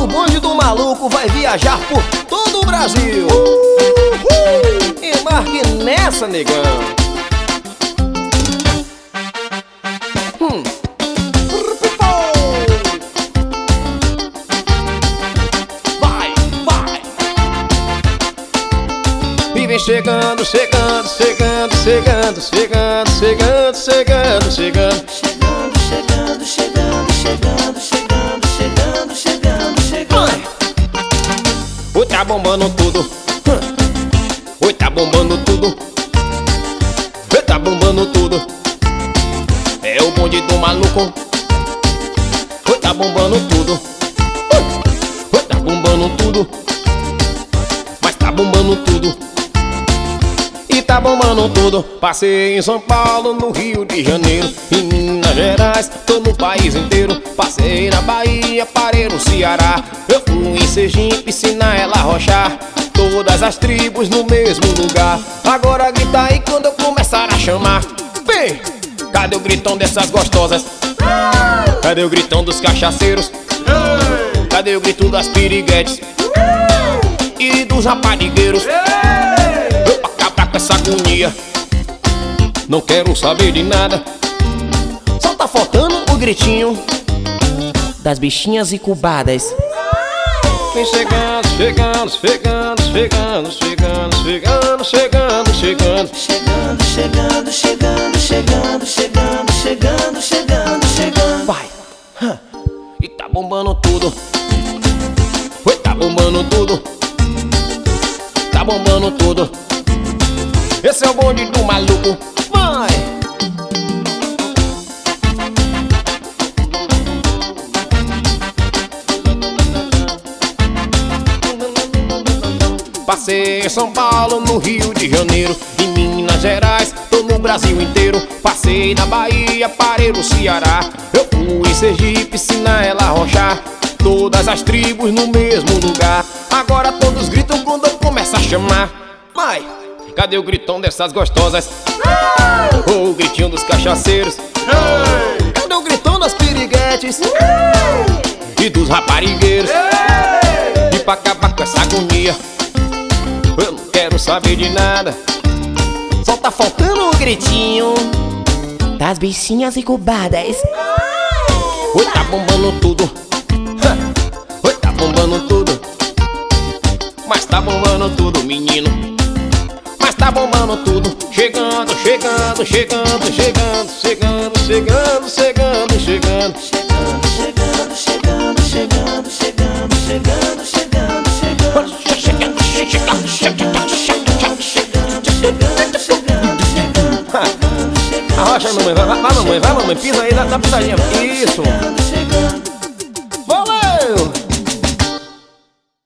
bonde do maluco vai viajar por todo o Brasil. Embarque nessa, negão. Vai, vai. E vem chegando, chegando, chegando, chegando, chegando, chegando, chegando, chegando. Chegando, chegando, chegando, chegando, chegando, chegando, chegando, chegando. Oi, tá bombando tudo. Oi, tá bombando tudo. Oi, tá bombando tudo. É o bonde do maluco. Oi, tá bombando tudo. Oi, tá bombando tudo. Mas tá bombando tudo. E tá bombando tudo. Passei em São Paulo, no Rio de Janeiro, em Minas Gerais, tô no país inteiro. Passei na Bahia, parei no Ceará. Eu fui em Sergipe, ensinar ela a rochar. Todas as tribos no mesmo lugar. Agora grita aí quando eu começar a chamar. Vem! Cadê o gritão dessas gostosas? Cadê o gritão dos cachaceiros? Cadê o grito das piriguetes? E dos raparigueiros? Eu pra acabar com essa agonia, não quero saber de nada. Só tá faltando o gritinho Das bichinhas incubadas. vem chegando, chegando, chegando, chegando, chegando, chegando, chegando, chegando. Chegando, chegando, chegando, chegando, chegando, chegando, chegando, chegando. Vai! E tá bombando tudo. Oi, tá bombando tudo. Tá bombando tudo. Esse é o bonde do maluco. Vai! Passei em São Paulo, no Rio de Janeiro, em Minas Gerais, tô no Brasil inteiro. Passei na Bahia, parei no Ceará. Eu fui em Sergipe, ensinar ela a rochar. Todas as tribos no mesmo lugar. Agora todos gritam quando eu começo a chamar. Vai! Cadê o gritão dessas gostosas? O gritinho dos cachaceiros? Cadê o gritão das piriguetes? E dos raparigueiros? E pra acabar com essa agonia, eu não quero saber de nada. Só tá faltando o gritinho Das bichinhas incubadas. Oi, tá bombando tudo. Oi, tá bombando tudo. Mas tá bombando tudo, menino. Mas tá bombando tudo. Chegando, chegando, chegando, chegando, chegando, chegando, chegando, chegando. Chegando, chegando, chegando, chegando, chegando, chegando, chegando, chegando. Arrocha, mamãe, vai, mamãe, pisa aí, dá pisadinha. Isso.